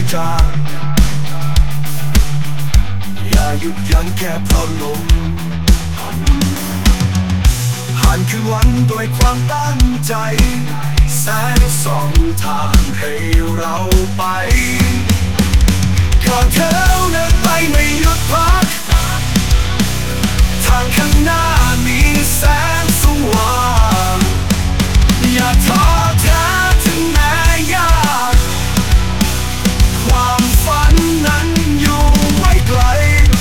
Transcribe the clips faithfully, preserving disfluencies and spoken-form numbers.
จางอย่าหยุดยั้งแค่เพราะลมผ่านคืนวันด้วยความตั้งใจแสงส่องทางให้เราไปก่อนเธอเดินไปไม่หยุดพักทางข้างหน้ามีแสงสว่างอย่าท้อแท้ถึงแม้ยากความฝันนั้นอยู่ไม่ไกล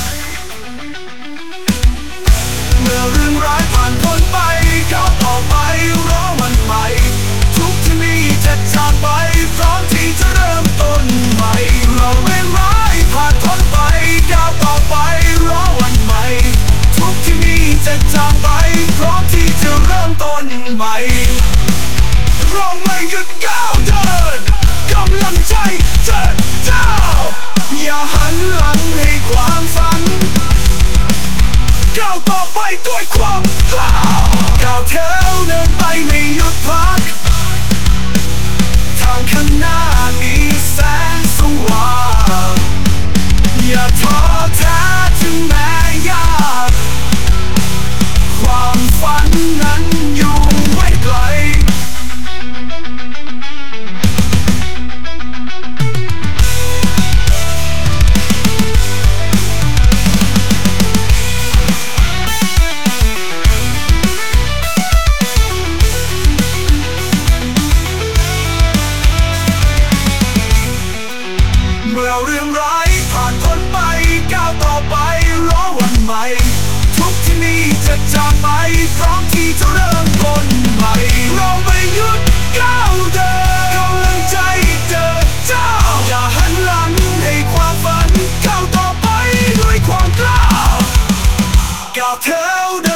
เมื่อเรื่องร้ายผ่านพ้นไปก้าวต่อไปรอวันใหม่ทุกที่มีจะจากไปพร้อมที่จะเริ่มต้นใหม่เราไม่ร้ายผ่านพ้นไปก้าวต่อไปรอวันใหม่ทุกที่มีจะจากไปพร้อมที่จะเริ่มต้นใหม่เราไม่หยุดก้าวเดินกำลังใจเจิดจ้าวอย่าหันหลังให้ความฝันก้าวต่อไปด้วยความกล้าก้าวเท้าเดินไปไม่หยุดพักทางข้างหน้ามีแสงสว่างอย่าท้อแท้ถึงแม้ยากความฝันนั้นอยู่ไม่ไกลเมื่อเรื่องร้ายผ่านพ้นไปก้าวต่อไปรอวันใหม่ทุกที่นี่จะจากไปพร้อมที่จะเริ่มต้นใหม่เราไม่หยุดก้าวเดินกำลังใจเดินเจ้าอย่าหันหลังให้ความฝันก้าวต่อไปด้วยความกล้าก้าวเท้า